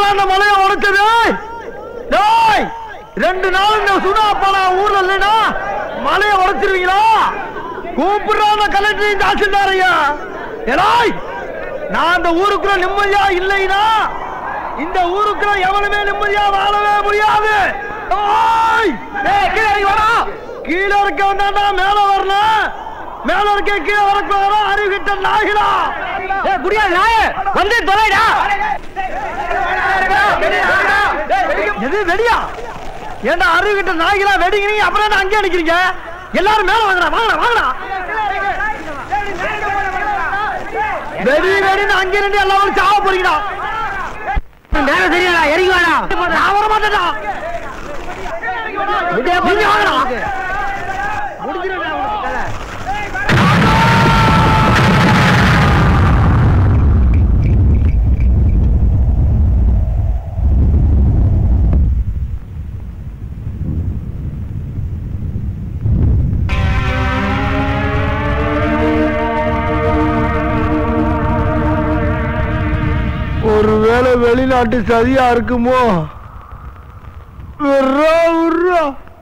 அந்த மலையை உடைச்சது? டேய், 2 நாள் இந்த சுனாப்பானா ஊர்ல இல்லைன்னா மலையை உடைச்சிருவீங்களா? கூப்பிடுறாங்க கலெக்டர் தாசில்தார் ஐயா. ஏடாய், நான் அந்த ஊருக்குள்ள நிம்மதியா இல்லைன்னா இந்த ஊருக்குள்ள எவனுமே நிம்மதியா வாழவே முடியாது. கீழே இருக்க வந்தா மேல வரணும், மேல இருக்க கீழே வரக்கூடாது. அறிவிட்ட நாய்களா முடியாது. நாய வந்து தொலைடா. எது வெடியா? ஏண்டா அறிவிட்ட நாய்களா வெடிக்கிறீங்க, அப்புறம் என்ன அங்கே நிக்கிறீங்க? எல்லாரும் மேல வாங்கடா, வாங்கடா, வாங்கடா. வெடி வெடின்னு அங்கே நின்று எல்லாரும் சாவ போறீங்கடா. நேரம் சரியாடா, இறங்கி வாடா. நான் வர மாட்டேடா. ஒருவேளை வெளிநாட்டு சதியா இருக்குமோ?